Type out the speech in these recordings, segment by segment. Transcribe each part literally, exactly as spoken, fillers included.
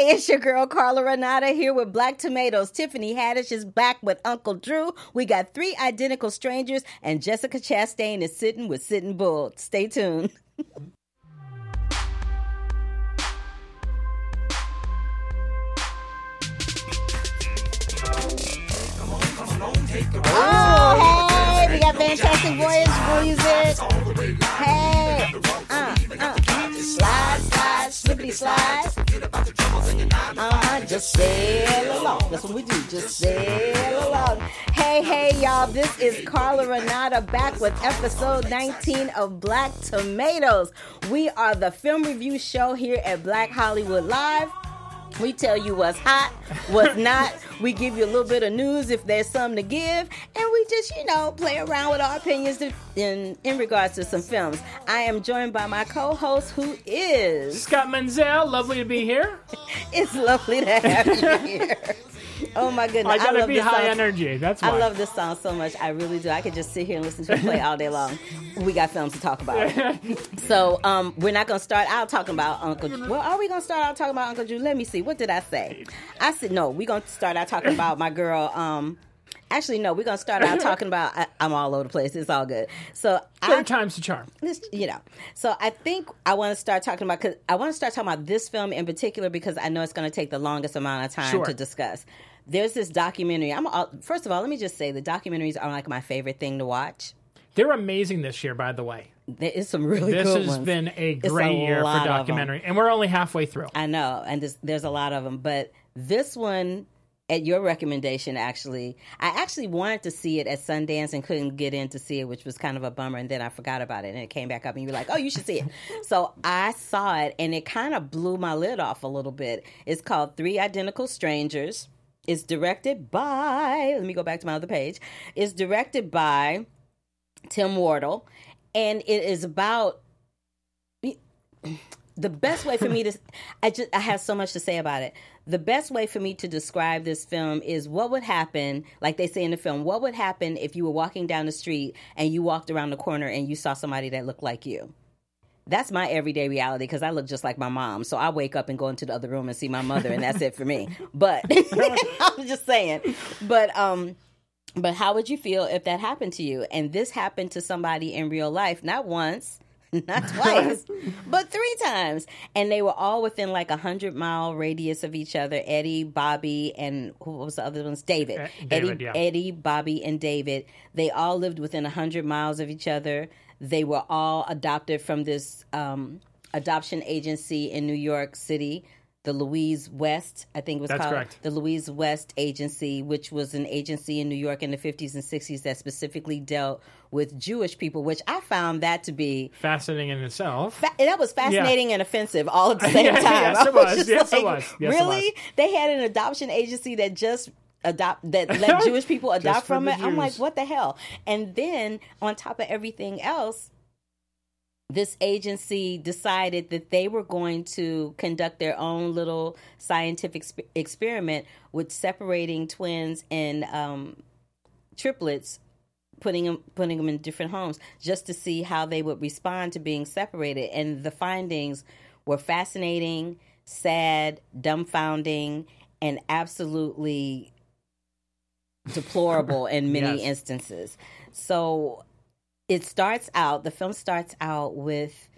Hey, it's your girl Carla Renata here with Black Tomatoes. Tiffany Haddish is back with Uncle Drew. We got three identical strangers, and Jessica Chastain is sitting with Sitting Bull. Stay tuned. Oh, hey, we got Fantastic Voyage music. Hey, uh, uh, slide, slide, slippity slide. Uh-huh, just sail along. That's what we do, just sail along. Hey, hey, y'all, this is Carla Renata back with episode nineteen of Black Tomatoes. We are the film review show here at Black Hollywood Live. We tell you what's hot, what's not. We give you a little bit of news if there's something to give. And we just, you know, play around with our opinions in, in regards to some films. I am joined by my co-host, who is... Scott Menzel. Lovely to be here. It's lovely to have you here. Oh, my goodness. I gotta I love be this high song. energy. That's why. I love this song so much. I really do. I could just sit here and listen to it play all day long. We got films to talk about. So um, we're not going to start out talking about Uncle Drew. Well, are we going to start out talking about Uncle Drew? Let me see. What did I say? I said, no, we're going to start out talking about my girl. Um, actually, no, we're going to start out talking about, I, I'm all over the place. It's all good. So Third I, time's the charm. This, you know, so I think I want to start talking about, cause I want to start talking about this film in particular because I know it's going to take the longest amount of time Sure. to discuss. There's this documentary. I'm all, first of all, let me just say the documentaries are like my favorite thing to watch. They're amazing this year, by the way. There is some really This good has ones. been a It's great a year for lot of documentary, them. and we're only halfway through. I know, and there's, there's a lot of them, but this one, at your recommendation, actually, I actually wanted to see it at Sundance and couldn't get in to see it, which was kind of a bummer, and then I forgot about it, and it came back up, and you were like, oh, you should see it. So I saw it, and it kind of blew my lid off a little bit. It's called Three Identical Strangers. It's directed by, let me go back to my other page. It's directed by Tim Wardle, and it is about, the best way for me to, I just, I have so much to say about it. The best way for me to describe this film is what would happen, like they say in the film, what would happen if you were walking down the street and you walked around the corner and you saw somebody that looked like you. That's my everyday reality because I look just like my mom. So I wake up and go into the other room and see my mother, and that's it for me. But I'm just saying. But um, but how would you feel if that happened to you? And this happened to somebody in real life, not once, not twice, but three times. And they were all within like a hundred mile radius of each other. Eddie, Bobby, and who was the other ones? David. Uh, David, Eddie, yeah. Eddie, Bobby, and David. They all lived within a hundred miles of each other. They were all adopted from this um, adoption agency in New York City, the Louise West, I think it was That's called. correct. The Louise West Agency, which was an agency in New York in the fifties and sixties that specifically dealt with Jewish people, which I found that to be... Fascinating in itself. Fa- that was fascinating Yeah. and offensive all at the same Yeah, time. yes, I it was. just Yes, it like, was. Yes, it really? was. They had an adoption agency that just... adopt that let Jewish people Just adopt for from the it. I'm like, Jews. what the hell? And then on top of everything else, this agency decided that they were going to conduct their own little scientific sp- experiment with separating twins and um, triplets, putting them putting them in different homes, just to see how they would respond to being separated. And the findings were fascinating, sad, dumbfounding, and absolutely deplorable in many Yes. instances. So it starts out, the film starts out with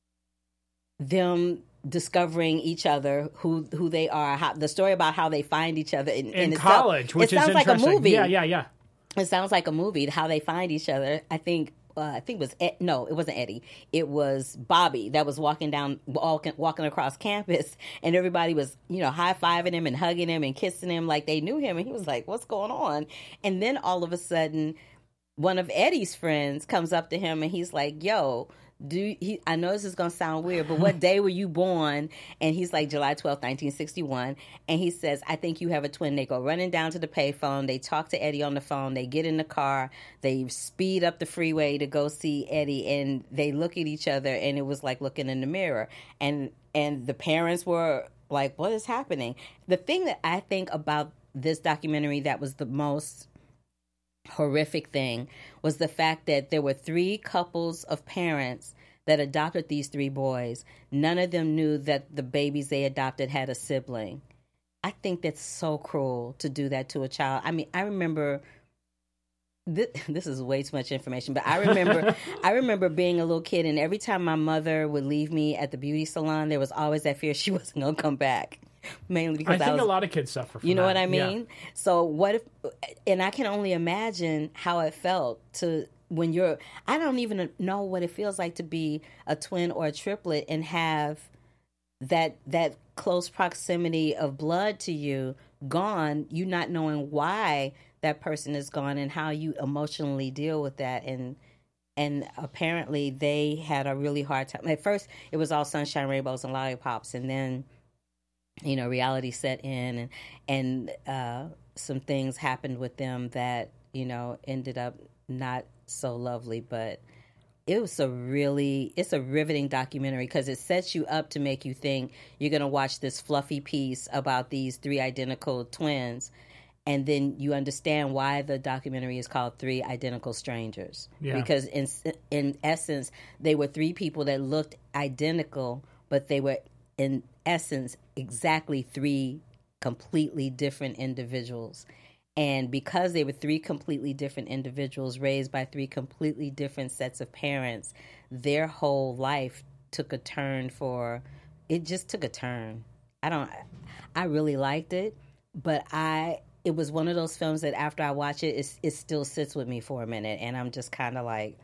them discovering each other, who who they are, how, the story about how they find each other in, In itself. college, which it sounds is like a interesting. movie. Yeah, yeah, yeah. It sounds like a movie, how they find each other. I think uh, I think it was Ed, no, it wasn't Eddie. It was Bobby that was walking down, walking, walking across campus, and everybody was, you know, high fiving him and hugging him and kissing him like they knew him, and he was like, "What's going on?" And then all of a sudden, one of Eddie's friends comes up to him and he's like, "Yo, do he, I know this is going to sound weird, but what day were you born?" And he's like, July twelfth, nineteen sixty-one. And he says, "I think you have a twin." They go running down to the payphone. They talk to Eddie on the phone. They get in the car. They speed up the freeway to go see Eddie. And they look at each other, and it was like looking in the mirror. And, and the parents were like, what is happening? The thing that I think about this documentary that was the most horrific thing was the fact that there were three couples of parents that adopted these three boys, none of them knew that the babies they adopted had a sibling. I think that's so cruel to do that to a child. I mean, I remember this, this is way too much information, but I remember I remember being a little kid, and every time my mother would leave me at the beauty salon, there was always that fear she wasn't going to come back. Mainly because I think I was, a lot of kids suffer from you know that. what I mean? Yeah. So what if, and I can only imagine how it felt to, when you're, I don't even know what it feels like to be a twin or a triplet and have that, that close proximity of blood to you gone, you not knowing why that person is gone and how you emotionally deal with that. And, and apparently they had a really hard time. At first it was all sunshine, rainbows, and lollipops. And then, you know, reality set in, and and uh, some things happened with them that, you know, ended up not so lovely. But it was a really, it's a riveting documentary because it sets you up to make you think you're going to watch this fluffy piece about these three identical twins. And then you understand why the documentary is called Three Identical Strangers. Yeah. Because in in essence, they were three people that looked identical, but they were in essence exactly three completely different individuals. And because they were three completely different individuals raised by three completely different sets of parents, their whole life took a turn for, it just took a turn. I don't, I really liked it, but I, it was one of those films that after I watch it, it, it still sits with me for a minute. And I'm just kind of like,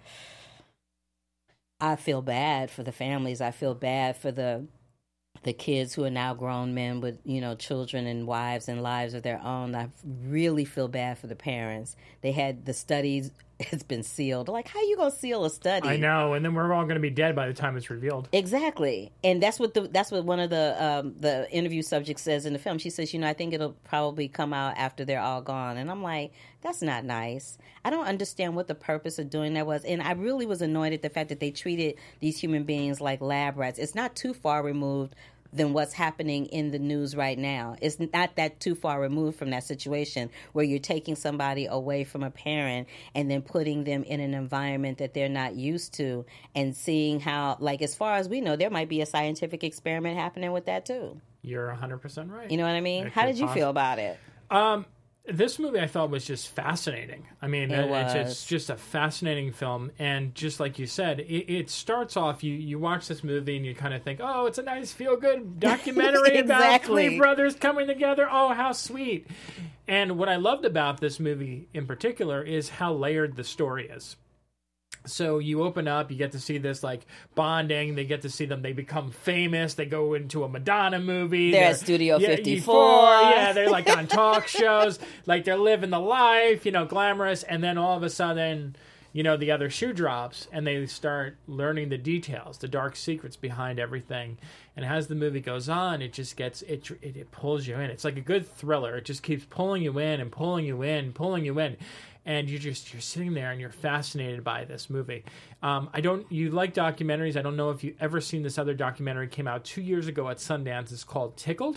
I feel bad for the families. I feel bad for the the kids who are now grown men with, you know, children and wives and lives of their own. I really feel bad for the parents. They had the studies, it's been sealed. Like, how you going to seal a study? I know, and then we're all going to be dead by the time it's revealed. Exactly. And that's what the that's what one of the um, the interview subjects says in the film. She says, you know, I think it'll probably come out after they're all gone. And I'm like, that's not nice. I don't understand what the purpose of doing that was. And I really was annoyed at the fact that they treated these human beings like lab rats. It's not too far removed than what's happening in the news right now. It's not that too far removed from that situation where you're taking somebody away from a parent and then putting them in an environment that they're not used to and seeing how, like, as far as we know, there might be a scientific experiment happening with that too. You're one hundred percent right. You know what I mean? It how did you possibly. feel about it? Um, this movie I thought was just fascinating. I mean, It it's, was. it's just a fascinating film. And just like you said, it, it starts off, you, you watch this movie and you kind of think, oh, it's a nice feel-good documentary about Exactly. three brothers coming together. Oh, how sweet. And what I loved about this movie in particular is how layered the story is. So you open up, you get to see this like bonding. They get to see them. They become famous. They go into a Madonna movie. They're, they're at Studio yeah, fifty-four. Yeah, they're like on talk shows. Like they're living the life, you know, glamorous. And then all of a sudden, you know, the other shoe drops and they start learning the details, the dark secrets behind everything. And as the movie goes on, it just gets, it, it, it pulls you in. It's like a good thriller. It just keeps pulling you in and pulling you in, pulling you in. And you're just, you're sitting there and you're fascinated by this movie. Um, I don't, you like documentaries. I don't know if you've ever seen this other documentary. Came out two years ago at Sundance. It's called Tickled.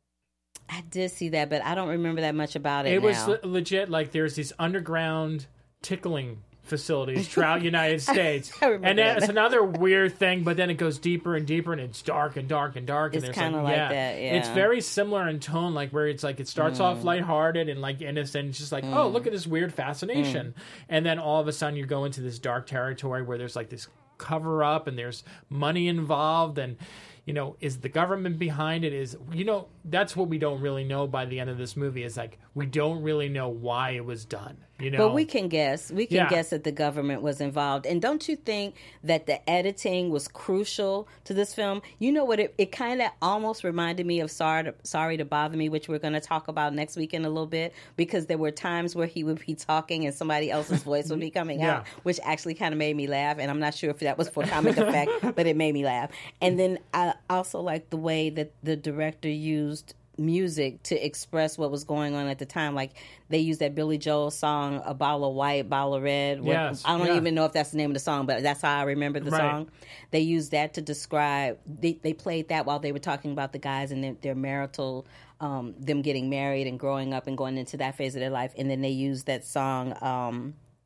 I did see that, but I don't remember that much about it It now. was le- legit. Like there's these underground tickling facilities throughout the United States. I remember And that. that's another weird thing, but then it goes deeper and deeper and it's dark and dark and dark. It's and there's kinda like, like yeah. that, yeah. It's very similar in tone, like where it's like it starts Mm. off lighthearted and like innocent. It's just like, oh, look at this weird fascination. Mm. And then all of a sudden you go into this dark territory where there's like this cover up and there's money involved and you know, is the government behind it? Is, you know, that's what we don't really know by the end of this movie is like, we don't really know why it was done, you know? But we can guess. We can Yeah. guess that the government was involved. And don't you think that the editing was crucial to this film? You know what? It, it kind of almost reminded me of Sorry to, Sorry to Bother Me, which we're going to talk about next week in a little bit, because there were times where he would be talking and somebody else's voice would be coming Yeah. out, which actually kind of made me laugh. And I'm not sure if that was for comic effect, but it made me laugh. And then I also like the way that the director used music to express what was going on at the time. Like they used that Billy Joel song, A Bottle of White, Bottle of Red. What- Yes, I don't yeah. even know if that's the name of the song, but that's how I remember the Right. song. They used that to describe, they, they played that while they were talking about the guys and their, their marital, um, them getting married and growing up and going into that phase of their life. And then they used that song, um,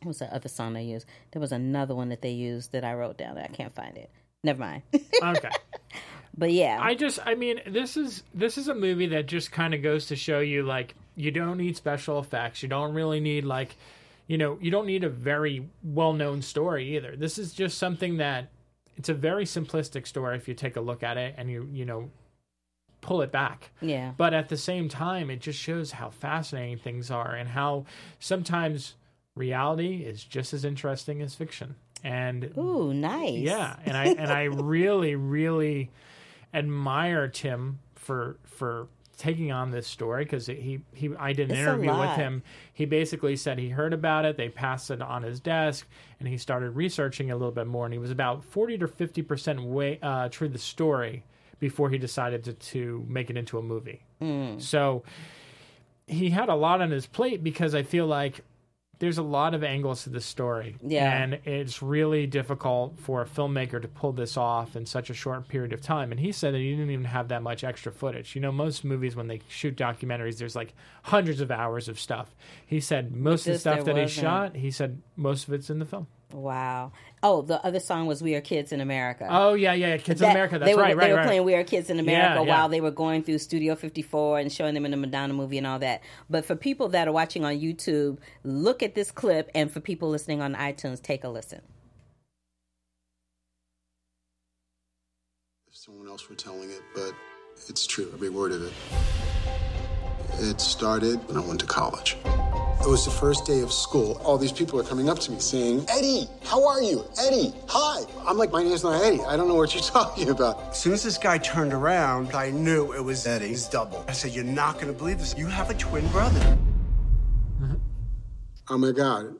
what was the other song they used? There was another one that they used that I wrote down that I can't find it. Never mind. Okay. But yeah. I just, I mean, this is this is a movie that just kind of goes to show you, like, you don't need special effects. You don't really need, like, you know, you don't need a very well-known story either. This is just something that, it's a very simplistic story if you take a look at it and you, you know, pull it back. Yeah. But at the same time, it just shows how fascinating things are and how sometimes reality is just as interesting as fiction. And ooh, nice. Yeah, and I and I really, really admire Tim for for taking on this story, because he, he I did an It's a interview with lot. him. He basically said he heard about it, they passed it on his desk, and he started researching it a little bit more, and he was about forty to fifty percent way uh, through the story before he decided to, to make it into a movie. Mm. So he had a lot on his plate, because I feel like there's a lot of angles to this story. Yeah. And it's really difficult for a filmmaker to pull this off in such a short period of time. And he said that he didn't even have that much extra footage. You know, most movies, when they shoot documentaries, there's like hundreds of hours of stuff. He said most of the this stuff there that he wasn't. shot, he said most of it's in the film. Wow. Oh, the other song was "We Are Kids in America." Oh, yeah, yeah, Kids That- in America. That's they were, right, right, They were right. playing "We Are Kids in America" Yeah, yeah. while they were going through Studio fifty-four and showing them in the Madonna movie and all that. But for people that are watching on YouTube, look at this clip, and for people listening on iTunes, take a listen. If someone else were telling it, but it's true, every word of it. It started when I went to college. It was the first day of school. All these people are coming up to me saying, "Eddie, how are you? Eddie, hi." I'm like, my name's not Eddie. I don't know what you're talking about. As soon as this guy turned around, I knew it was Eddie's double. I said, "You're not going to believe this. You have a twin brother." Oh my God.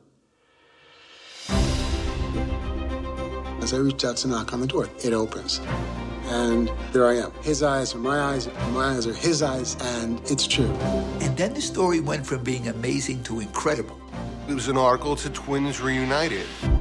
As I reached out to knock on the door, it opens. And there I am. His eyes are my eyes, my eyes are his eyes, and it's true. And then the story went from being amazing to incredible. It was an article to Twins Reunited.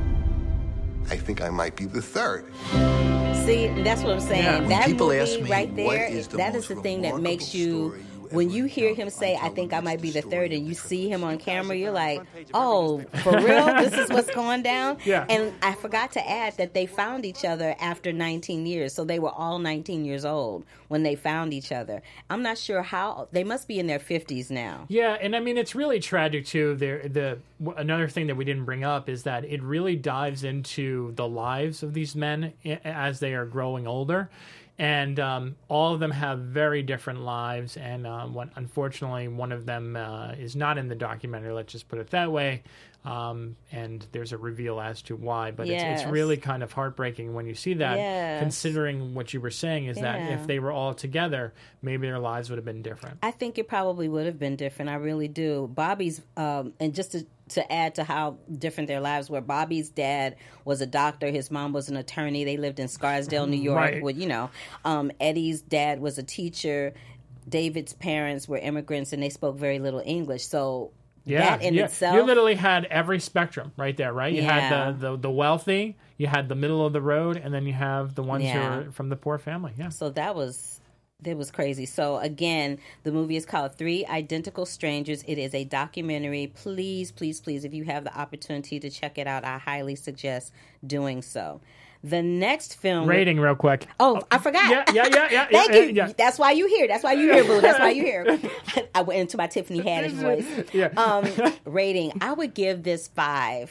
I think I might be the third. See, that's what I'm saying. Yeah. When That people movie ask me, right what there, is the that is most the thing that makes remarkable you, story you when ever you hear encountered, him say, I "I tell think them I it's might be the the story third," and of you the see him on camera, you're like, Front page of "Oh, every for real? This is what's going down?" Yeah. And I forgot to add that they found each other after nineteen years, so they were all nineteen years old when they found each other. I'm not sure how, they must be in their fifties now. Yeah, and I mean, it's really tragic too. There, the w- another thing that we didn't bring up is that it really dives into the lives of these men i- as they are growing older, and um, all of them have very different lives. And um, what, unfortunately, one of them uh, is not in the documentary. Let's just put it that way. Um, and there's a reveal as to why, but it's, Yes. it's really kind of heartbreaking when you see that. Yes. Considering what you were saying is that Yeah. if they were all together, maybe their lives would have been different. I think it probably would have been different. I really do. Bobby's, um, and just to, to add to how different their lives were, Bobby's dad was a doctor. His mom was an attorney. They lived in Scarsdale, New York. Right. With, you know, um, Eddie's dad was a teacher. David's parents were immigrants, and they spoke very little English. So Yeah, that in yeah. itself, You literally had every spectrum right there, right? You Yeah. had the, the, the wealthy, you had the middle of the road, and then you have the ones Yeah. who are from the poor family. Yeah. So that was that was crazy. So again, the movie is called Three Identical Strangers. It is a documentary. Please, please, please, if you have the opportunity to check it out, I highly suggest doing so. The next film Rating real quick. Oh, I forgot. Yeah, yeah, yeah, yeah. Thank yeah, you. yeah. That's why you here. That's why you here, boo. That's why you here. I went into my Tiffany Haddish voice. Yeah. Um, rating. I would give this five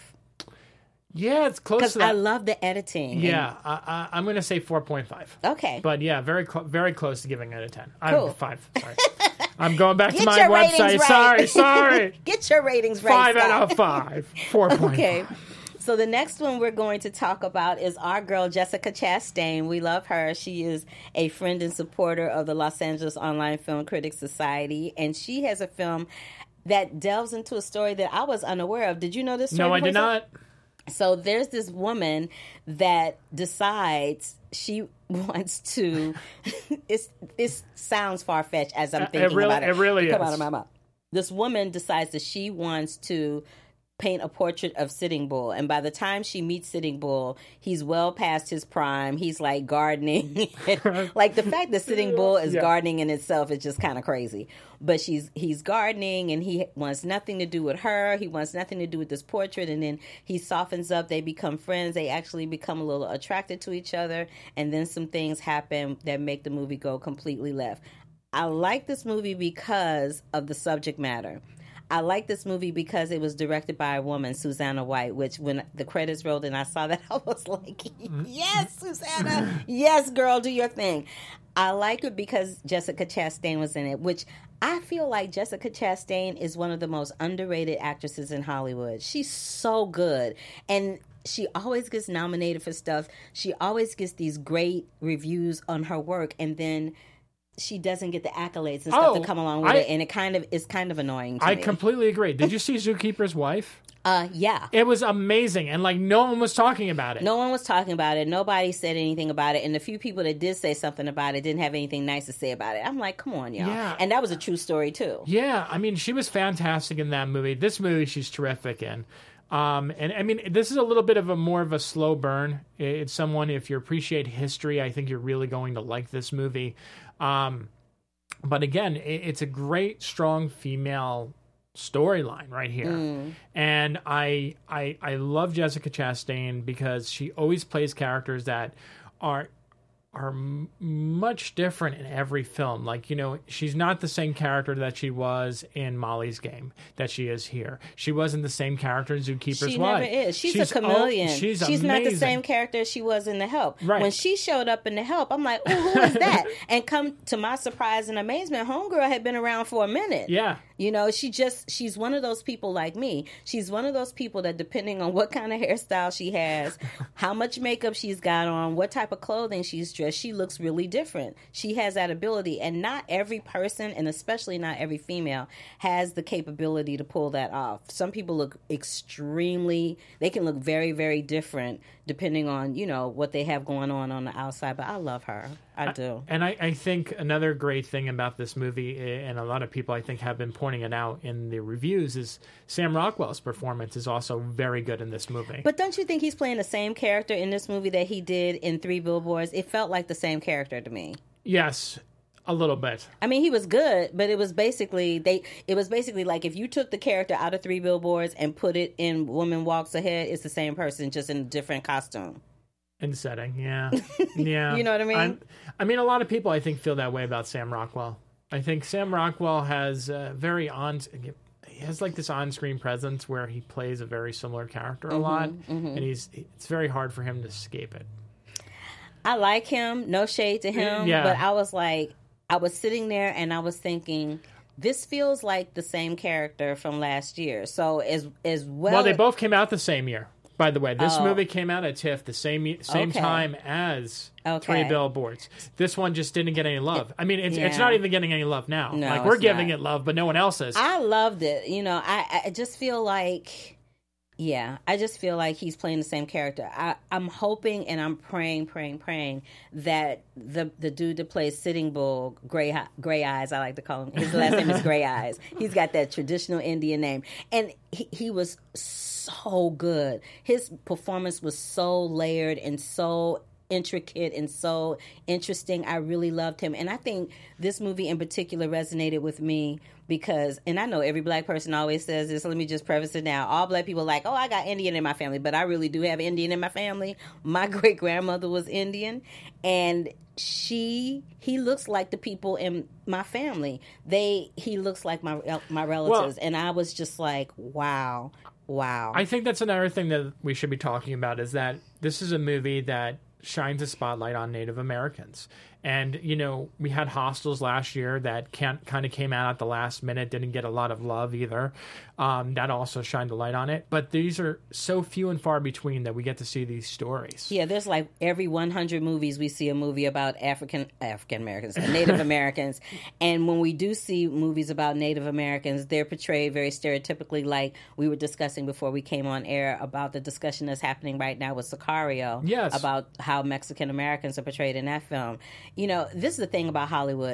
Yeah, it's close because to that. I love the editing. yeah, I, I, I'm going to say four point five. And- okay. But yeah, very cl- very close to giving it a ten. Cool. I'm five. Sorry. I'm going back to Get my your ratings website. right. Sorry, sorry. Get your ratings right. Five Scott. out of five. Four point five. Okay. So the next one we're going to talk about is our girl Jessica Chastain. We love her. She is a friend and supporter of the Los Angeles Online Film Critics Society, and she has a film that delves into a story that I was unaware of. Did you know this story? No, I did before? not. So there's this woman that decides she wants to. it's, it sounds far fetched as I'm It thinking really- about it. it really Come is. out of my mouth. This woman decides that she wants to paint a portrait of Sitting Bull, and by the time she meets Sitting Bull, he's well past his prime. He's like gardening. Like the fact that Sitting Bull is Yeah. gardening in itself is just kind of crazy. But she's he's gardening, and he wants nothing to do with her. He wants nothing to do with this portrait, and then he softens up. They become friends. They actually become a little attracted to each other, and then some things happen that make the movie go completely left. I like this movie because of the subject matter. I like this movie because it was directed by a woman, Susanna White, which when the credits rolled and I saw that, I was like, yes, Susanna. Yes, girl, do your thing. I like it because Jessica Chastain was in it, which I feel like Jessica Chastain is one of the most underrated actresses in Hollywood. She's so good. And she always gets nominated for stuff. She always gets these great reviews on her work. And then she doesn't get the accolades and stuff Oh, that come along with I- it, and it kind of is kind of annoying to I me. completely agree. Did you see Zookeeper's Wife? uh, yeah. It was amazing, and like no one was talking about it. No one was talking about it. Nobody said anything about it, and the few people that did say something about it didn't have anything nice to say about it. I'm like, come on, y'all. Yeah. And that was a true story too. Yeah, I mean, she was fantastic in that movie. This movie, she's terrific in. Um, and I mean, this is a little bit of a more of a slow burn. It's someone, if you appreciate history, I think you're really going to like this movie. Um, but again, it, it's a great, strong female storyline right here. Mm. And I, I, I love Jessica Chastain because she always plays characters that are are m- much different in every film. Like, you know, she's not the same character that she was in Molly's Game that she is here. She wasn't the same character in Zookeeper's She Wife. never is. She's, She's a chameleon. al- she's she's not the amazing. same character as she was in The Help. Right. When she showed up in The Help, I'm like, oh, who is that? And come to my surprise and amazement, Homegirl had been around for a minute. Yeah. You know, she just, she's one of those people like me. She's one of those people that depending on what kind of hairstyle she has, how much makeup she's got on, what type of clothing she's dressed, she looks really different. She has that ability. And not every person, and especially not every female, has the capability to pull that off. Some people look extremely, they can look very, very different depending on, you know, what they have going on on the outside. But I love her. I do. And I, I think another great thing about this movie, and a lot of people I think have been pointing it out in the reviews, is Sam Rockwell's performance is also very good in this movie. But don't you think he's playing the same character in this movie that he did in Three Billboards? It felt like the same character to me. Yes, a little bit. I mean, he was good, but it was basically they. It was basically like if you took the character out of Three Billboards and put it in Woman Walks Ahead, it's the same person, just in a different costume. In setting, yeah. Yeah. You know what I mean? I'm, I mean, a lot of people, I think, feel that way about Sam Rockwell. I think Sam Rockwell has a very on... He has like this on-screen presence where he plays a very similar character a lot, mm-hmm. and he's it's very hard for him to escape it. I like him. No shade to him. Yeah. But I was like, I was sitting there and I was thinking, this feels like the same character from last year. So as as well... Well, they both came out the same year. By the way, this Oh. movie came out at TIFF the same same Okay. time as Okay. Three Billboards. This one just didn't get any love. I mean, it's it's Yeah. not even getting any love now. No, like we're it's giving not. it love, but no one else is. I loved it. You know, I, I just feel like, yeah, I just feel like he's playing the same character. I, I'm hoping and I'm praying, praying, praying that the the dude that plays Sitting Bull, Gray Gray Eyes, I like to call him. His last name is Gray Eyes. He's got that traditional Indian name, and he, he was so good. His performance was so layered and so intricate and so interesting. I really loved him. And I think this movie in particular resonated with me because, and I know every black person always says this, let me just preface it now. All black people are like, oh, I got Indian in my family, but I really do have Indian in my family. My great grandmother was Indian, and she, he looks like the people in my family. They, he looks like my, my relatives. Well, and I was just like, wow, wow. I think that's another thing that we should be talking about is that this is a movie that shines a spotlight on Native Americans. And, you know, we had Hostels last year that can't, kind of came out at the last minute, didn't get a lot of love either. Um, that also shined a light on it. But these are so few and far between that we get to see these stories. Yeah, there's like every one hundred movies we see a movie about African African Americans, Native Americans. And when we do see movies about Native Americans, they're portrayed very stereotypically, like we were discussing before we came on air about the discussion that's happening right now with Sicario. Yes. About how Mexican Americans are portrayed in that film. You know, this is the thing about Hollywood.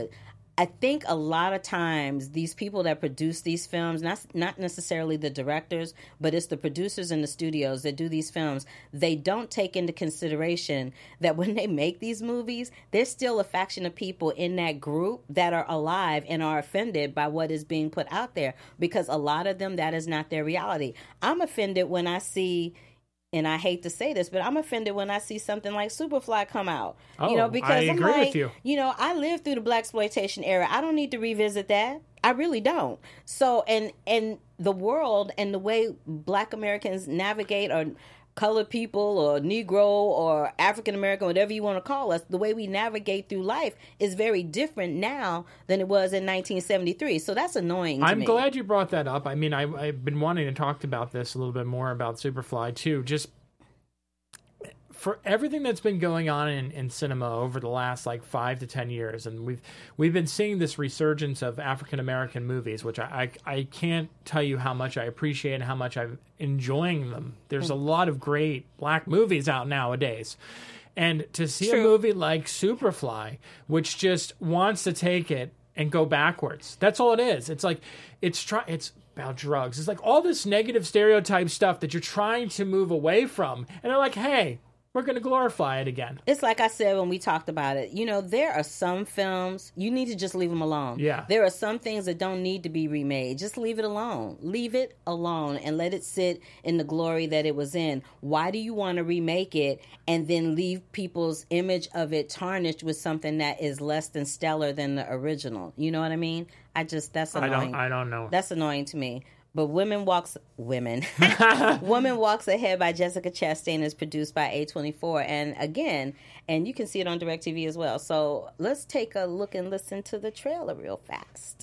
I think a lot of times these people that produce these films, not not necessarily the directors, but it's the producers in the studios that do these films, they don't take into consideration that when they make these movies, there's still a faction of people in that group that are alive and are offended by what is being put out there, because a lot of them, that is not their reality. I'm offended when I see... And I hate to say this, but I'm offended when I see something like Superfly come out. Oh, you know, because I I'm agree like, with you. You know, I lived through the blaxploitation era. I don't need to revisit that. I really don't. So, and and the world and the way Black Americans navigate, or colored people or Negro or African American, whatever you want to call us, the way we navigate through life is very different now than it was in nineteen seventy-three. So that's annoying to I'm me. glad you brought that up. I mean, I, I've been wanting to talk about this a little bit more about Superfly, too. Just for everything that's been going on in, in cinema over the last like five to ten years, and we've we've been seeing this resurgence of African American movies, which I, I I can't tell you how much I appreciate and how much I'm enjoying them. There's a lot of great Black movies out nowadays, and to see True. a movie like Superfly, which just wants to take it and go backwards. That's all it is. It's like it's try it's about drugs. It's like all this negative stereotype stuff that you're trying to move away from, and they're like, hey, we're going to glorify it again. It's like I said when we talked about it. You know, there are some films, you need to just leave them alone. Yeah. There are some things that don't need to be remade. Just leave it alone. Leave it alone and let it sit in the glory that it was in. Why do you want to remake it and then leave people's image of it tarnished with something that is less than stellar than the original? You know what I mean? I just, that's I annoying. don't I don't know. That's annoying to me. But Women Walks Women Woman Walks Ahead by Jessica Chastain is produced by A twenty-four, and again, and you can see it on DirecTV as well. So let's take a look and listen to the trailer real fast.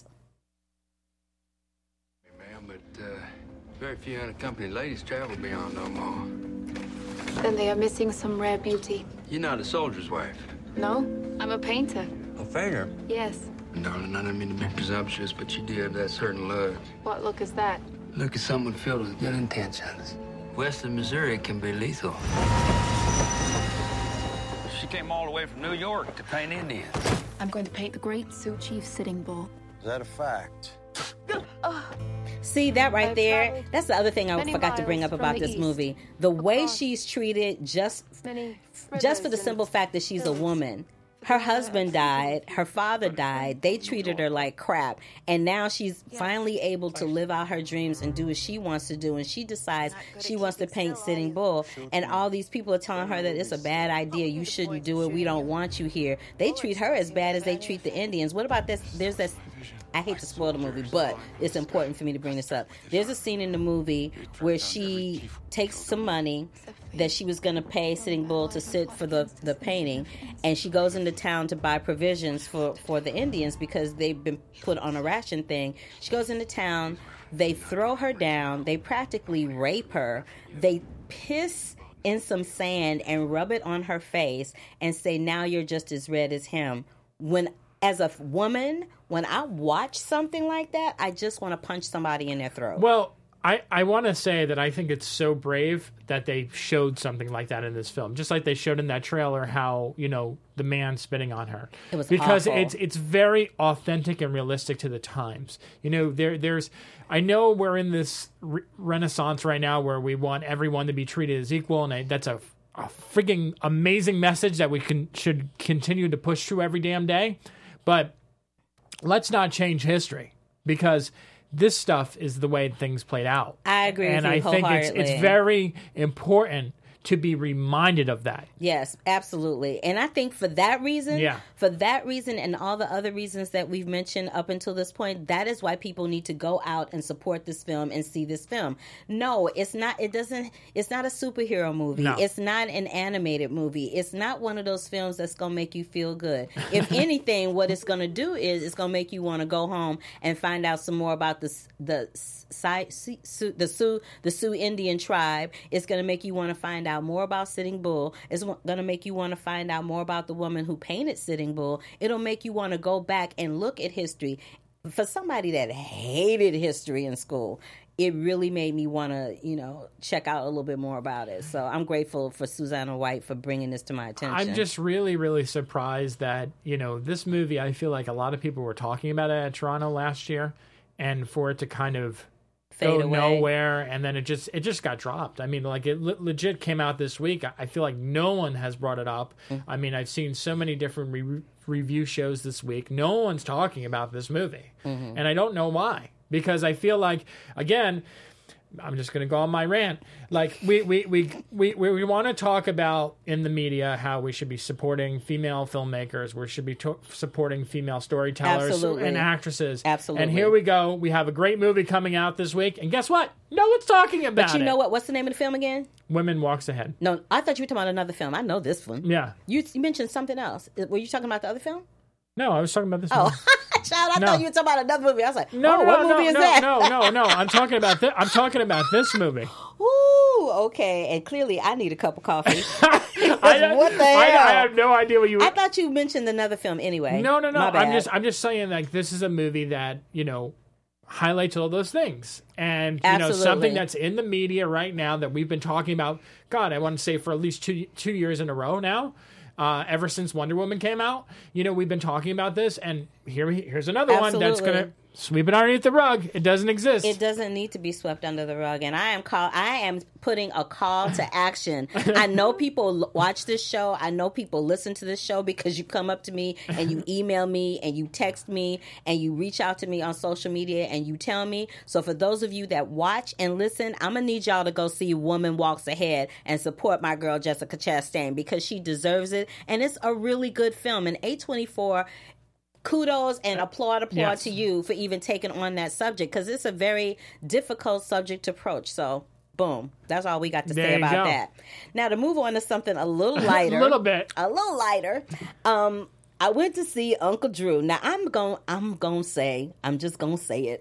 Hey, ma'am, but uh, very few unaccompanied ladies travel beyond no more. Then they are missing some rare beauty. You're not a soldier's wife. No, I'm a painter. A painter? Yes. Darling, I don't mean to be presumptuous, but you do have that certain look. What look is that? Look at someone filled with good intentions. Western Missouri can be lethal. She came all the way from New York to paint Indians. I'm going to paint the great Sioux Chief Sitting Bull. Is that a fact? See that right I've there? traveled That's the other thing I many forgot to bring miles up from about the this east, movie. The way across she's treated, just Many just for the rivers simple and fact that she's a hills. woman. Her husband died. Her father died. They treated her like crap. And now she's finally able to live out her dreams and do what she wants to do. And she decides she wants to paint Sitting Bull. And all these people are telling her that it's a bad idea. You shouldn't do it. We don't want you here. They treat her as bad as they treat the Indians. What about this? There's this... I hate to spoil the movie, but it's important for me to bring this up. There's a scene in the movie where she takes some money that she was going to pay Sitting Bull to sit for the, the painting, and she goes into town to buy provisions for, for the Indians because they've been put on a ration thing. She goes into town, they throw her down, they practically rape her, they piss in some sand and rub it on her face and say, now you're just as red as him. When as a woman, when I watch something like that, I just want to punch somebody in their throat. Well, I, I want to say that I think it's so brave that they showed something like that in this film. Just like they showed in that trailer how, you know, the man spitting on her. It was because awful. it's it's very authentic and realistic to the times. You know, there there's I know we're in this re- renaissance right now where we want everyone to be treated as equal, and I, that's a a frigging amazing message that we can should continue to push through every damn day. But let's not change history, because this stuff is the way things played out. I agree and with you I think it's wholeheartedly. it's very important to be reminded of that. Yes, absolutely. And I think for that reason, Yeah. for that reason and all the other reasons that we've mentioned up until this point, that is why people need to go out and support this film and see this film. No, it's not, it doesn't, it's not a superhero movie. No. It's not an animated movie. It's not one of those films that's going to make you feel good. If anything, what it's going to do is it's going to make you want to go home and find out some more about the, the, Sioux, the Sioux, the Sioux Indian tribe. It's going to make you want to find out more about Sitting Bull. It's going to make you want to find out more about the woman who painted Sitting Bull. It'll make you want to go back and look at history. For somebody that hated history in school, it really made me want to, you know, check out a little bit more about it. So I'm grateful for Susanna White for bringing this to my attention. I'm just really, really surprised that, you know, this movie, I feel like a lot of people were talking about it at Toronto last year, and for it to kind of Fade go away. nowhere, and then it just it just got dropped. I mean, like, it le- legit came out this week. I feel like no one has brought it up. Mm-hmm. I mean, I've seen so many different re- review shows this week. No one's talking about this movie, mm-hmm. and I don't know why. Because I feel like, again, I'm just going to go on my rant. Like, we we, we, we, we want to talk about in the media how we should be supporting female filmmakers. We should be to- supporting female storytellers Absolutely. and actresses. Absolutely. And here we go. We have a great movie coming out this week. And guess what? No one's talking about it. But you know what? What's the name of the film again? Women Walks Ahead. No, I thought you were talking about another film. I know this one. Yeah. You, you mentioned something else. Were you talking about the other film? No, I was talking about this Oh, movie. child, I No. thought you were talking about another movie. I was like, No, oh, no, what no, movie no, is no, that? no, no, no. I'm talking about this. I'm talking about this movie. Ooh, okay. And clearly, I need a cup of coffee. I, what the I, hell? I have no idea what you. I thought you mentioned another film anyway. No, no, no. My bad. I'm just, I'm just saying, like, this is a movie that, you know, highlights all those things, and you Absolutely. know, something that's in the media right now that we've been talking about. God, I want to say for at least two two years in a row now. Uh, ever since Wonder Woman came out, you know, we've been talking about this, and here here's another one that's Absolutely. gonna sweep it underneath the rug. It doesn't exist. It doesn't need to be swept under the rug, and I am call. I am putting a call to action. I know people l- watch this show. I know people listen to this show because you come up to me and you email me and you text me and you reach out to me on social media and you tell me. So for those of you that watch and listen, I'm gonna need y'all to go see Woman Walks Ahead and support my girl Jessica Chastain because she deserves it, and it's a really good film. And A twenty-four. Kudos and applaud, applaud Yes. to you for even taking on that subject because it's a very difficult subject to approach. So, boom, that's all we got to There say you about go. that. Now, to move on to something a little lighter, a little bit, a little lighter. Um, I went to see Uncle Drew. Now, I'm going, I'm going to say, I'm just going to say it.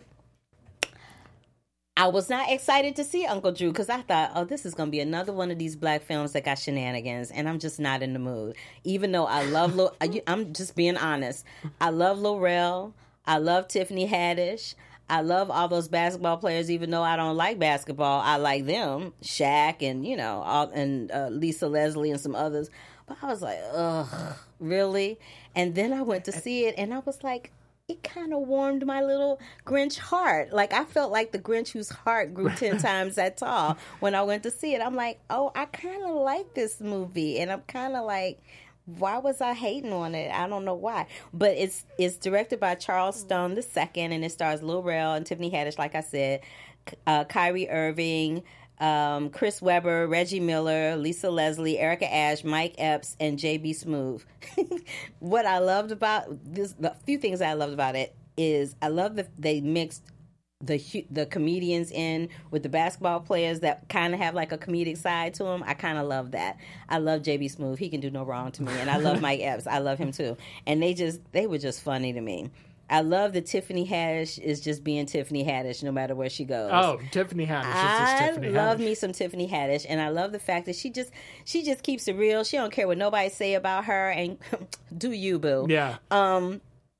I was not excited to see Uncle Drew because I thought, oh, this is going to be another one of these black films that got shenanigans, and I'm just not in the mood. Even though I love, Lo- I'm just being honest. I love Laurel. I love Tiffany Haddish. I love all those basketball players, even though I don't like basketball. I like them, Shaq and, you know, all, and uh, Lisa Leslie and some others. But I was like, ugh, really? And then I went to see it, and I was like, it kind of warmed my little Grinch heart. Like, I felt like the Grinch whose heart grew ten times that tall when I went to see it. I'm like, oh, I kind of like this movie. And I'm kind of like, why was I hating on it? I don't know why. But it's it's directed by Charles Stone the second, and it stars Lil Rel and Tiffany Haddish, like I said, uh, Kyrie Irving, um, Chris Webber, Reggie Miller, Lisa Leslie, Erica Ash, Mike Epps, and J B. Smoove. What I loved about this, the few things I loved about it is I love that they mixed the the comedians in with the basketball players that kind of have like a comedic side to them. I kind of love that. I love J B. Smoove. He can do no wrong to me. And I love Mike Epps. I love him too. And they just, they were just funny to me. I love that Tiffany Haddish is just being Tiffany Haddish no matter where she goes. Oh, Tiffany Haddish. It's just I Tiffany love Haddish. me some Tiffany Haddish, and I love the fact that she just she just keeps it real. She don't care what nobody say about her, and do you, boo? Yeah. Um,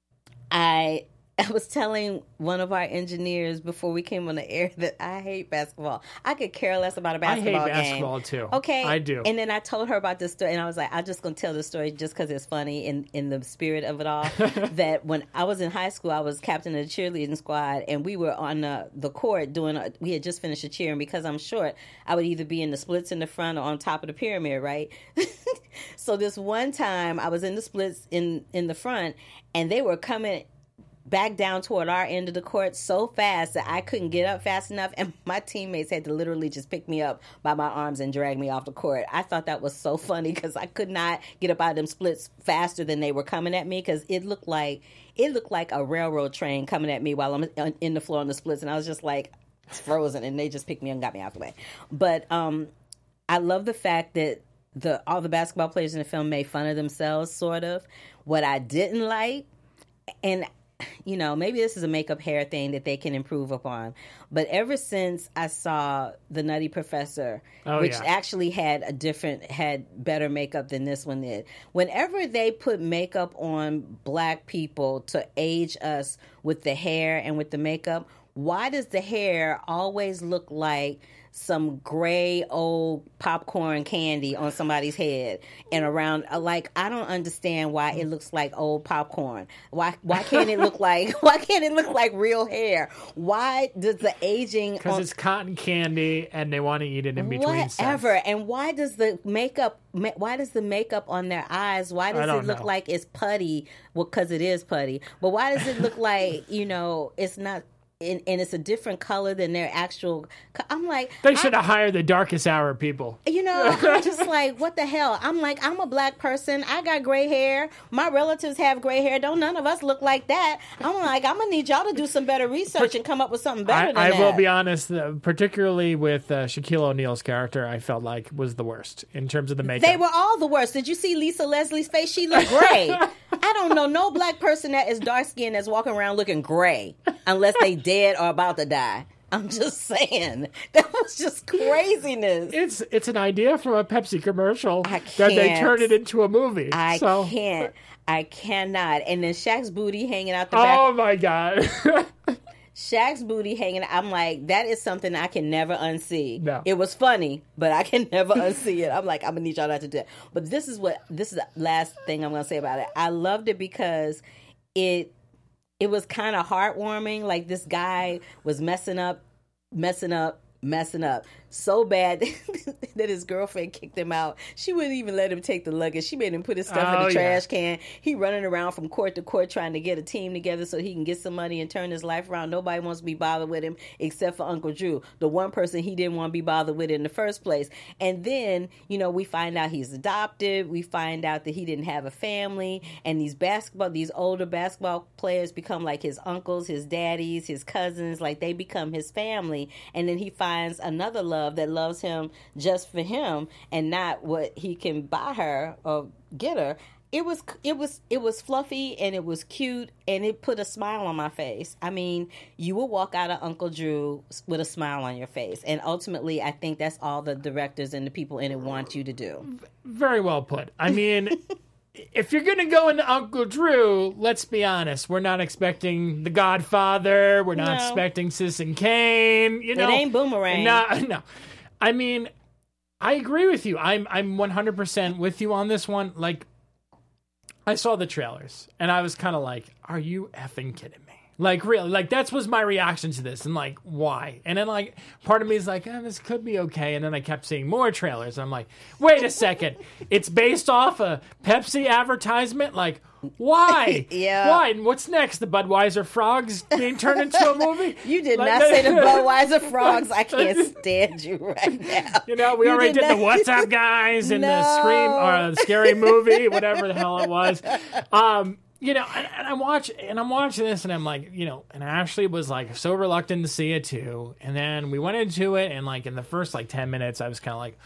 I I was telling one of our engineers before we came on the air that I hate basketball. I could care less about a basketball I hate game. basketball too. Okay, I do. And then I told her about this story, and I was like, I'm just gonna tell this story just because it's funny in in the spirit of it all. That when I was in high school, I was captain of the cheerleading squad, and we were on the, the court doing. A, we had just finished a cheer, and because I'm short, I would either be in the splits in the front or on top of the pyramid, right? So this one time, I was in the splits in in the front, and they were coming back down toward our end of the court so fast that I couldn't get up fast enough, and my teammates had to literally just pick me up by my arms and drag me off the court. I thought that was so funny because I could not get up out of them splits faster than they were coming at me because it looked like it looked like a railroad train coming at me while I'm in the floor on the splits, and I was just like, it's frozen, and they just picked me up and got me out the way. But um, I love the fact that the all the basketball players in the film made fun of themselves, sort of. What I didn't like, and you know, maybe this is a makeup hair thing that they can improve upon. But ever since I saw The Nutty Professor, oh, which yeah. actually had a different, had better makeup than this one did. Whenever they put makeup on black people to age us with the hair and with the makeup, why does the hair always look like some gray old popcorn candy on somebody's head and around? Like, I don't understand why it looks like old popcorn. Why why can't it look like why can't it look like real hair? Why does the aging Because on, it's cotton candy and they want to eat it in between whatever sets. and why does the makeup ma- why does the makeup on their eyes, why I does don't it look know. like it's putty? Well, because it is putty, but why does it look like, you know, it's not, and, and it's a different color than their actual co- I'm like, They should I- have hired the darkest hour people. you know, I'm just like, what the hell? I'm like, I'm a black person. I got gray hair. My relatives have gray hair. Don't none of us look like that. I'm like, I'm going to need y'all to do some better research and come up with something better I, than I that. will be honest, uh, particularly with uh, Shaquille O'Neal's character, I felt like was the worst in terms of the makeup. They were all the worst. Did you see Lisa Leslie's face? She looked gray. I don't know no black person that is dark skinned that's walking around looking gray unless they dead or about to die. I'm just saying. That was just craziness. It's it's an idea from a Pepsi commercial I that they can't. turned it into a movie. I so. can't. I cannot. And then Shaq's booty hanging out the back. Oh my god! Shaq's booty hanging out. I'm like, that is something I can never unsee. No. It was funny, but I can never unsee it. I'm like, I'm going to need y'all not to do it. But this is what, this is the last thing I'm going to say about it. I loved it because it, it was kind of heartwarming. Like, this guy was messing up, messing up, messing up so bad that his girlfriend kicked him out. She wouldn't even let him take the luggage. She made him put his stuff Oh, in the yeah. trash can. He running around from court to court trying to get a team together so he can get some money and turn his life around. Nobody wants to be bothered with him except for Uncle Drew, the one person he didn't want to be bothered with in the first place. And then, you know, we find out he's adopted. We find out that he didn't have a family. And these basketball, these older basketball players become like his uncles, his daddies, his cousins. Like, they become his family. And then he finds another love that loves him just for him and not what he can buy her or get her. It was it was it was fluffy and it was cute and it put a smile on my face. I mean, you will walk out of Uncle Drew with a smile on your face, and ultimately, I think that's all the directors and the people in it want you to do. Very well put. I mean, if you're going to go into Uncle Drew, let's be honest. We're not expecting The Godfather. We're not No. expecting Citizen Kane. You know, ain't Boomerang. No, no. I mean, I agree with you. I'm I'm one hundred percent with you on this one. Like, I saw the trailers, and I was kind of like, are you effing kidding me? Like, really, like, that was my reaction to this, and, like, why? And then, like, part of me is like, oh, this could be okay, and then I kept seeing more trailers, and I'm like, wait a second, it's based off a Pepsi advertisement? Like, why? Yeah. Why? And what's next? The Budweiser Frogs being turned into a movie? You did Like, not say the Budweiser Frogs. I can't stand you right now. You know, we You already did did the not- What's Up Guys and the No. Scream or the Scary Movie, whatever the hell it was. Um, you know, and, and I'm watching and I'm watching this and I'm like, you know, and Ashley was like so reluctant to see it too. And then we went into it and like in the first like ten minutes I was kind of like,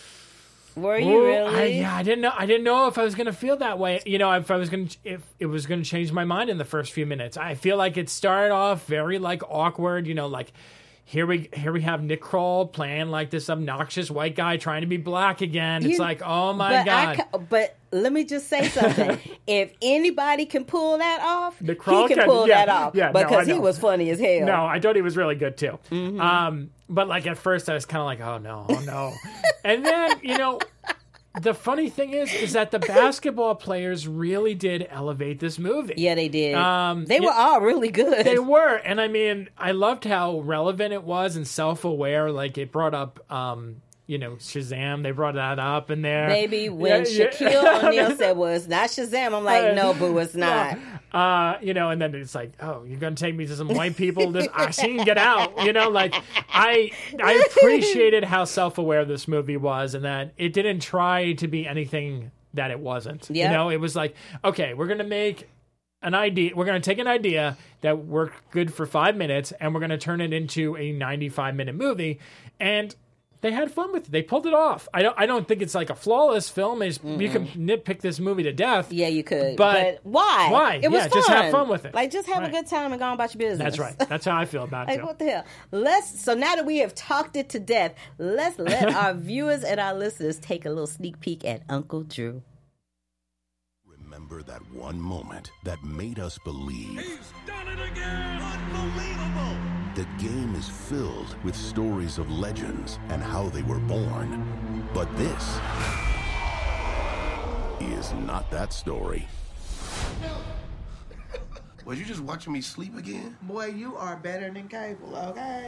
Were you "Ooh, really? I, yeah, I didn't know. I didn't know if I was going to feel that way. You know, if I was going to, if it was going to change my mind in the first few minutes. I feel like it started off very like awkward. You know, like here we here we have Nick Kroll playing like this obnoxious white guy trying to be black again. It's You- like, oh my but god. I ca- but let me just say something. If anybody can pull that off, Nick Kroll he can can- pull yeah, that off yeah, no, because I he know. was funny as hell. No, I thought he was really good too. Mm-hmm. Um, but like at first, I was kind of like, "Oh no, oh no," and then you know, the funny thing is, is that the basketball players really did elevate this movie. Yeah, they did. Um, they yeah, were all really good. They were, and I mean, I loved how relevant it was and self-aware. Like it brought up, um, you know, Shazam. They brought that up in there. Baby, when Yeah, yeah. Shaquille O'Neal said, well, it's not Shazam, I'm like, no, boo, it's not. Uh, you know, and then it's like, oh, you're gonna take me to some white people? This I seen Get Out. You know, like I I appreciated how self-aware this movie was, and that it didn't try to be anything that it wasn't. Yeah. You know, it was like, okay, we're gonna make an idea. We're gonna take an idea that worked good for five minutes, and we're gonna turn it into a ninety-five minute movie, and they had fun with it. They pulled it off. I don't. I don't think it's like a flawless film. Is you can nitpick this movie to death. Yeah, you could. But- But, why? Why? It was Yeah, fun. just have fun with it. Like, just have Right. a good time and go on about your business. That's right. That's how I feel about it. Like, too. what the hell? Let's, so now that we have talked it to death, let's let our viewers and our listeners take a little sneak peek at Uncle Drew. Remember that one moment that made us believe He's done it again! Unbelievable! the game is filled with stories of legends and how they were born. But this is not that story. Was you just watching me sleep again? Boy, you are better than cable, okay?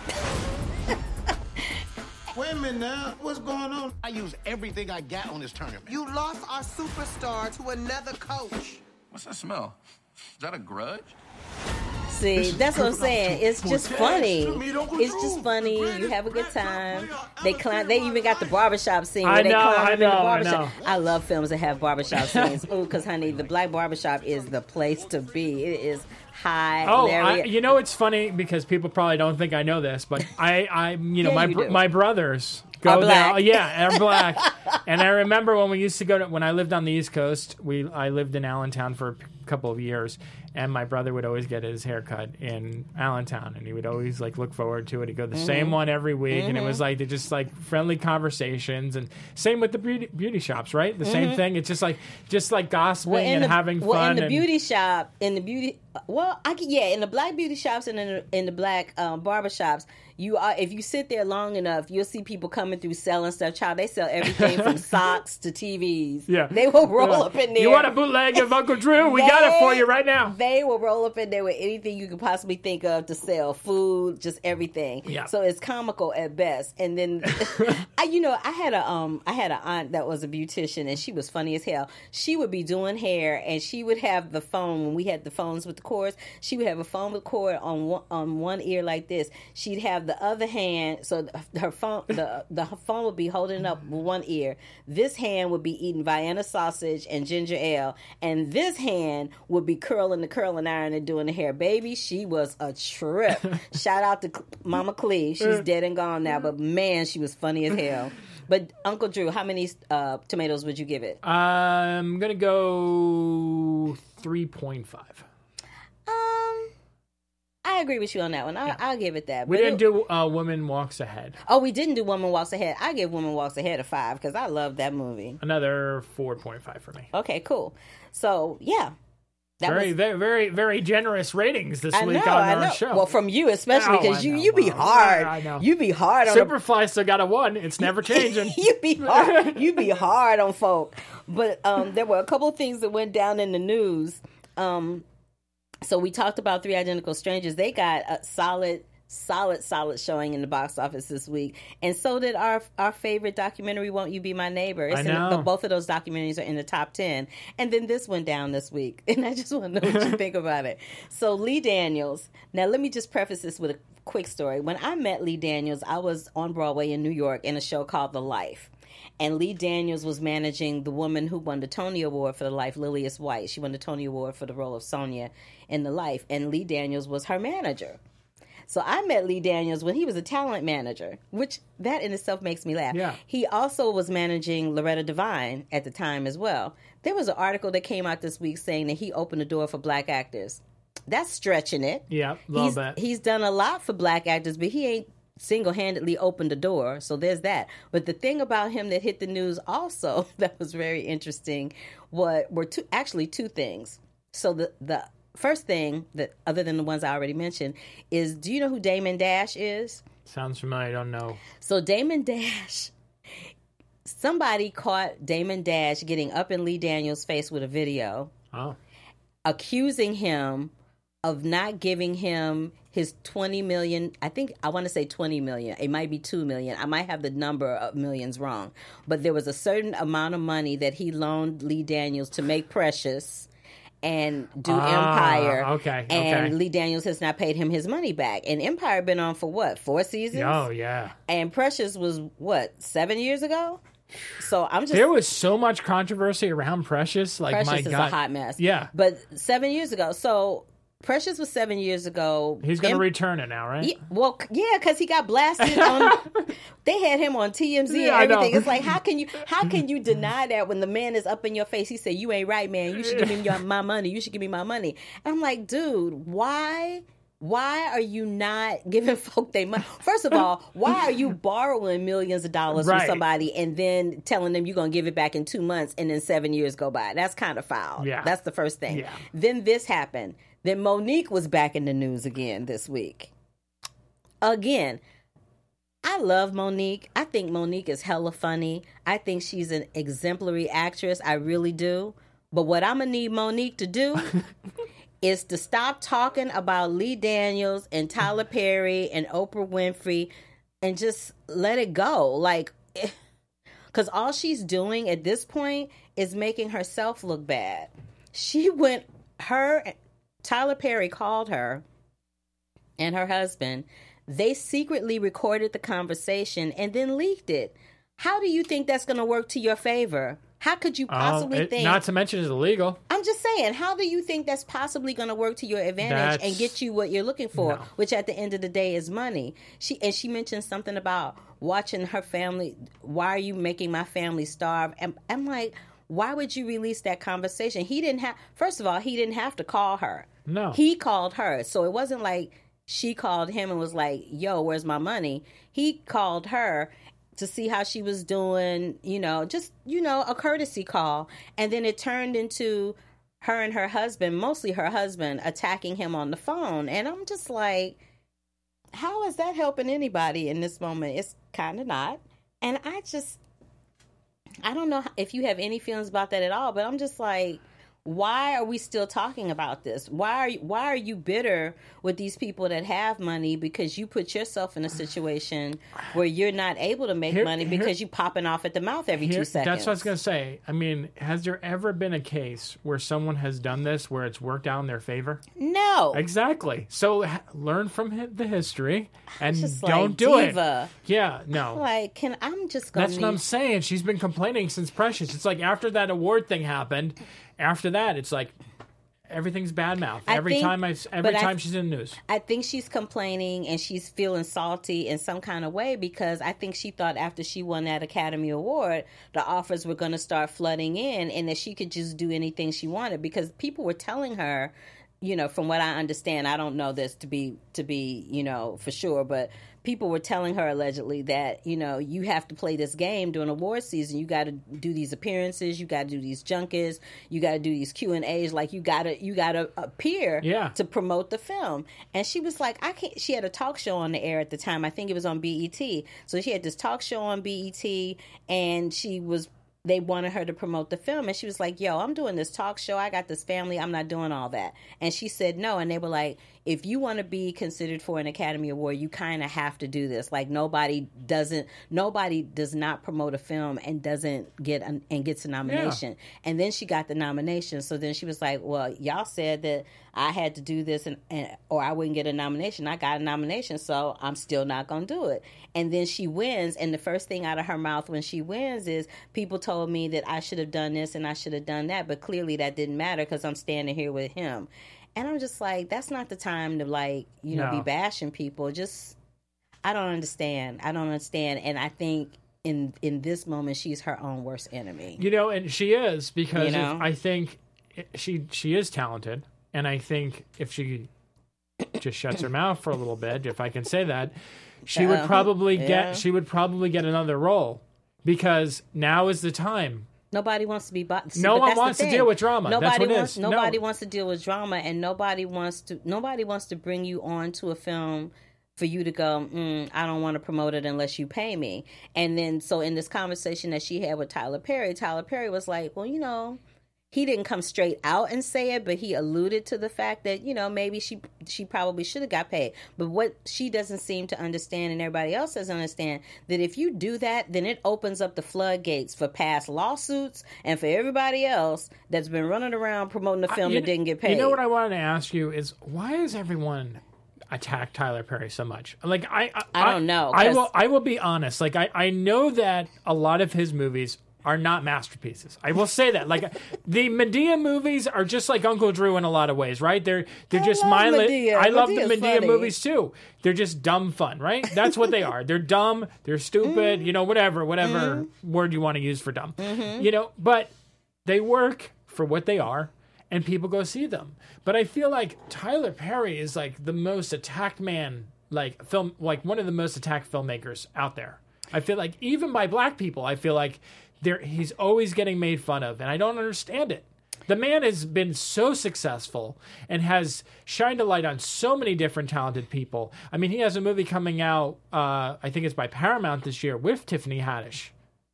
Wait a minute now. What's going on? I use everything I got on this tournament. You lost our superstar to another coach. What's that smell? Is that a grudge? See, that's what I'm saying. It's just funny. It's just funny. You have a good time. They climb. They even got the barbershop scene where I they know, climb I in know, the I barbershop. know. I love films that have barbershop scenes. Ooh, because honey, the black barbershop is the place to be. It is high. Oh, I, you know it's funny because people probably don't think I know this, but I, I you know, Yeah, my you br- do. my brothers go Are there. black. Oh, yeah, are black. And I remember when we used to go to when I lived on the East Coast. We I lived in Allentown for a p- couple of years, and my brother would always get his hair cut in Allentown, and he would always like look forward to it. He'd go the Mm-hmm. same one every week, and it Mhm. was like they just like friendly conversations, and same with the beauty, beauty shops, right? The same Mhm. thing. It's just like just like gossiping Well, in and the, having fun. well, in the and, beauty shop, in the beauty, well, I can, yeah, in the black beauty shops and in the, in the black um, barber shops, you are if you sit there long enough, you'll see people coming through selling stuff. Child, they sell everything from socks to T Vs. Yeah, they will roll Yeah. up in there. You want a bootleg of Uncle Drew? We got it for you right now. They will roll up in there with anything you could possibly think of to sell food, just everything. Yeah. So it's comical at best. And then, I, you know, I had a um, I had an aunt that was a beautician, and she was funny as hell. She would be doing hair, and she would have the phone when we had the phones with the cords. She would have a phone with cord on one, on one ear like this. She'd have the other hand, so her phone, the the phone would be holding up with one ear. This hand would be eating Vienna sausage and ginger ale, and this hand would be curling the curling iron and doing the hair. Baby, she was a trip. Shout out to Mama Cleve. She's dead and gone now, but man, she was funny as hell. But Uncle Drew, how many uh, tomatoes would you give it? I'm gonna go three point five. Um, I agree with you on that one. I, I'll give it that. We But didn't it- do uh, Woman Walks Ahead. Oh, we didn't do Woman Walks Ahead. I give Woman Walks Ahead a five because I love that movie. Another four point five for me. Okay, cool. So yeah, that Very, was. very, very, very generous ratings this I week know, on I our know. show. Well, from you especially Oh, because I you know, you be Mom. hard. I know. You be hard on the Superfly still got a one. It's never changing. you be hard. You be hard on folk. But um, there were a couple of things that went down in the news. Um, so we talked about Three Identical Strangers. They got a solid, solid, solid showing in the box office this week, and so did our our favorite documentary, "Won't You Be My Neighbor?" It's I in the, know. both of those documentaries are in the top ten. And then this went down this week, and I just want to know what you think about it. So Lee Daniels. Now let me just preface this with a quick story. When I met Lee Daniels, I was on Broadway in New York in a show called The Life. And Lee Daniels was managing the woman who won the Tony Award for The Life, Lillias White. She won the Tony Award for the role of Sonia in The Life. And Lee Daniels was her manager. So I met Lee Daniels when he was a talent manager, which that in itself makes me laugh. Yeah. He also was managing Loretta Devine at the time as well. There was an article that came out this week saying that he opened the door for black actors. That's stretching it. Yeah, a little he's, bit. He's done a lot for black actors, but he ain't single-handedly opened the door, so there's that. But the thing about him that hit the news also that was very interesting what were two actually two things. So the the first thing that other than the ones I already mentioned is, do you know who Damon Dash is? Sounds familiar. I don't know. So Damon Dash, somebody caught Damon Dash getting up in Lee Daniels' face with a video, Oh, accusing him of not giving him his twenty million. I think I want to say twenty million. It might be two million. I might have the number of millions wrong, but there was a certain amount of money that he loaned Lee Daniels to make Precious and do Ah, Empire. okay, And okay. Lee Daniels has not paid him his money back. And Empire been on for what, four seasons? oh yeah. And Precious was what, seven years ago? So I'm just There was so much controversy around Precious. Like Precious my is God, a hot mess. Yeah, But seven years ago. So Precious was seven years ago. he's going to Em- return it now, right? Yeah, well, c- yeah, because he got blasted on. They had him on T M Z Yeah, I and know. everything. It's like, how can you, how can you deny that when the man is up in your face? He said, "You ain't right, man. You should give me your, my money. You should give me my money." And I'm like, dude, why? Why are you not giving folk their money? First of all, why are you borrowing millions of dollars Right. from somebody and then telling them you're going to give it back in two months and then seven years go by? That's kind of foul. Yeah. That's the first thing. Yeah. Then this happened. Then Monique was back in the news again this week. again, I love Monique. I think Monique is hella funny. I think she's an exemplary actress. I really do. But what I'm going to need Monique to do is to stop talking about Lee Daniels and Tyler Perry and Oprah Winfrey and just let it go. Like, because all she's doing at this point is making herself look bad. She went, her, Tyler Perry called her and her husband. They secretly recorded the conversation and then leaked it. How do you think that's going to work to your favor? How could you possibly um, it, think... Not to mention it's illegal. I'm just saying, how do you think that's possibly going to work to your advantage That's, and get you what you're looking for, no. which at the end of the day is money? She And she mentioned something about watching her family. Why are you making my family starve? And I'm like, why would you release that conversation? He didn't have... First of all, he didn't have to call her. No. He called her. So it wasn't like she called him and was like, yo, where's my money? He called her to see how she was doing, you know, just, you know, a courtesy call. And then it turned into her and her husband, mostly her husband, attacking him on the phone. And I'm just like, how is that helping anybody in this moment? It's kind of not. And I just, I don't know if you have any feelings about that at all, but I'm just like, why are we still talking about this? Why are you, why are you bitter with these people that have money because you put yourself in a situation where you're not able to make Here- money here- because you popping off at the mouth every Here- two seconds? That's what I was going to say. I mean, has there ever been a case where someone has done this where it's worked out in their favor? No. Exactly. So ha- learn from hi- the history and just don't like, do diva. it. Yeah, no. Like, can I'm just going That's what I'm saying. She's been complaining since Precious. It's like after that award thing happened, after that, it's like everything's bad mouth. I Every think- time I, every but I- time she's in the news. I think she's complaining and she's feeling salty in some kind of way because I think she thought after she won that Academy Award, the offers were going to start flooding in and that she could just do anything she wanted because people were telling her, you know, from what I understand, I don't know this to be, to be, you know, for sure, but people were telling her allegedly that, you know, you have to play this game during award season. You got to do these appearances. You got to do these junkets. You got to do these Q and A's. Like you got to, you got to appear Yeah. to promote the film. And she was like, I can't, she had a talk show on the air at the time. I think it was on B E T. So she had this talk show on B E T and she was, they wanted her to promote the film. And she was like, yo, I'm doing this talk show. I got this family. I'm not doing all that. And she said no. And they were like, if you want to be considered for an Academy Award, you kind of have to do this. Like nobody doesn't, nobody does not promote a film and doesn't get, an, and gets a nomination. Yeah. And then she got the nomination. So then she was like, well, y'all said that I had to do this and, and or I wouldn't get a nomination. I got a nomination, so I'm still not going to do it. And then she wins. And the first thing out of her mouth when she wins is people told me that I should have done this and I should have done that. But clearly that didn't matter because I'm standing here with him. And I'm just like, that's not the time to, like, you know, No. be bashing people. Just, I don't understand. I don't understand. And I think in in this moment, she's her own worst enemy. You know, and she is because You know? if, I think it- she she is talented, and I think if she just shuts her mouth for a little bit, if I can say that, she would Uh, probably yeah. get she would probably get another role because now is the time. Nobody wants to be. Bo- See, No but one that's the wants to thing. deal with drama. That's Nobody what it wants. is. No. Nobody wants to deal with drama, and nobody wants to. Nobody wants to bring you on to a film for you to go. Mm, I don't want to promote it unless you pay me. And then, so in this conversation that she had with Tyler Perry, Tyler Perry was like, "Well, you know." He didn't come straight out and say it, but he alluded to the fact that, you know, maybe she she probably should have got paid. But what she doesn't seem to understand, and everybody else doesn't understand, that if you do that, then it opens up the floodgates for past lawsuits and for everybody else that's been running around promoting the film Uh, you that didn't get paid. You know what I wanted to ask you is why is everyone attack Tyler Perry so much? Like I, I, I don't know, I 'cause- will. I will be honest. Like I, I know that a lot of his movies are not masterpieces. I will say that. Like the Medea movies are just like Uncle Drew in a lot of ways, right? They're they're I just love mindless. Medea. I love the Medea's Medea funny. movies too. They're just dumb fun, right? That's what they are. They're dumb. They're stupid. Mm-hmm. You know, whatever, whatever word you want to use for dumb. You know, but they work for what they are, and people go see them. But I feel like Tyler Perry is like the most attacked man, like film, like one of the most attacked filmmakers out there. I feel like even by black people, I feel like there he's always getting made fun of, and I don't understand it. The man has been so successful and has shined a light on so many different talented people. I mean, he has a movie coming out, uh, I think it's by Paramount this year, with Tiffany Haddish.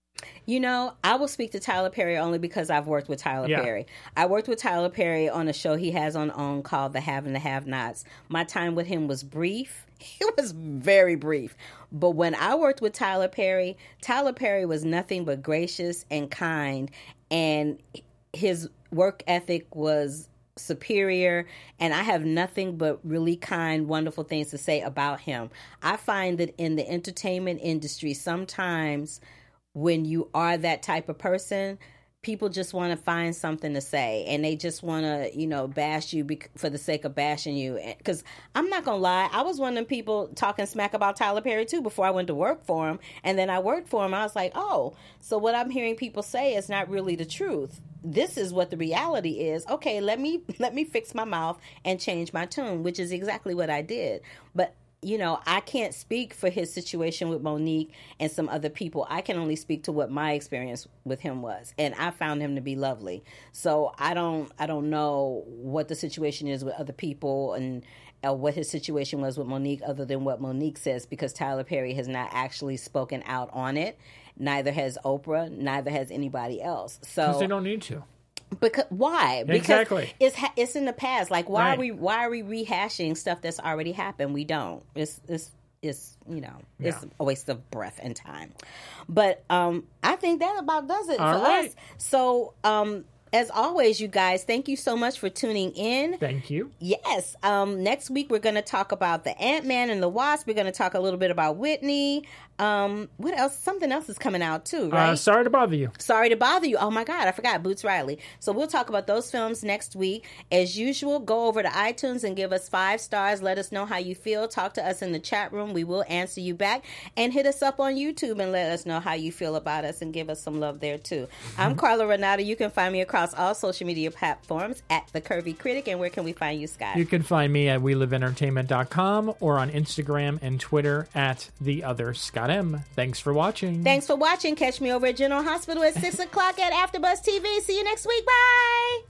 You know, I will speak to Tyler Perry only because I've worked with Tyler Yeah. Perry. I worked with Tyler Perry on a show he has on OWN called The Have and the Have-Nots. My time with him was brief. It was very brief. But when I worked with Tyler Perry, Tyler Perry was nothing but gracious and kind, and his work ethic was superior, and I have nothing but really kind, wonderful things to say about him. I find that in the entertainment industry, sometimes when you are that type of person, people just want to find something to say, and they just want to, you know, bash you bec- for the sake of bashing you. Because I'm not going to lie, I was one of them people talking smack about Tyler Perry, too, before I went to work for him. And then I worked for him. I was like, oh, so what I'm hearing people say is not really the truth. This is what the reality is. Okay, let me let me fix my mouth and change my tune, which is exactly what I did. But you know, I can't speak for his situation with Monique and some other people. I can only speak to what my experience with him was, and I found him to be lovely. So I don't, I don't know what the situation is with other people and uh, what his situation was with Monique, other than what Monique says, because Tyler Perry has not actually spoken out on it. Neither has Oprah. Neither has anybody else. So Because they don't need to. Because why? Because Exactly. it's ha- it's in the past. Like why Right. are we why are we rehashing stuff that's already happened? We don't. It's it's it's you know it's Yeah. a waste of breath and time. But um, I think that about does it All for right. us. So um, as always, you guys, thank you so much for tuning in. Thank you. Yes. Um, next week we're going to talk about the Ant-Man and the Wasp. We're going to talk a little bit about Whitney. Um, what else? Something else is coming out too, right? Uh, sorry to bother you. Sorry to bother you. Oh my God, I forgot Boots Riley. So we'll talk about those films next week. As usual, go over to iTunes and give us five stars. Let us know how you feel. Talk to us in the chat room. We will answer you back. And hit us up on YouTube and let us know how you feel about us and give us some love there too. I'm Carla Renata. You can find me across all social media platforms at The Curvy Critic. And where can we find you, Scott? You can find me at we live entertainment dot com or on Instagram and Twitter at the other Scott M. Thanks for watching. Thanks for watching. Catch me over at General Hospital at six o'clock at AfterBuzz T V. See you next week. Bye.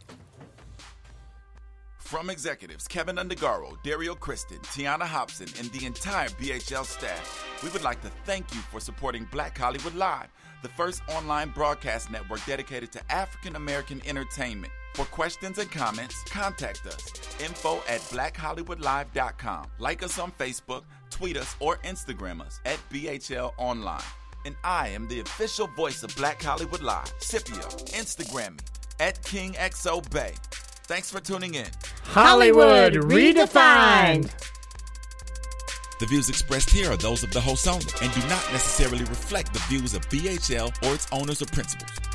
From executives Kevin Undergaro, Dario Kristen, Tiana Hobson, and the entire B H L staff, we would like to thank you for supporting Black Hollywood Live, the first online broadcast network dedicated to African American entertainment. For questions and comments, contact us. Info at black hollywood live dot com. Like us on Facebook, tweet us, or Instagram us at B H L Online. And I am the official voice of Black Hollywood Live, Scipio. Instagram me at King X O Bay. Thanks for tuning in. Hollywood Redefined. The views expressed here are those of the host only and do not necessarily reflect the views of B H L or its owners or principals.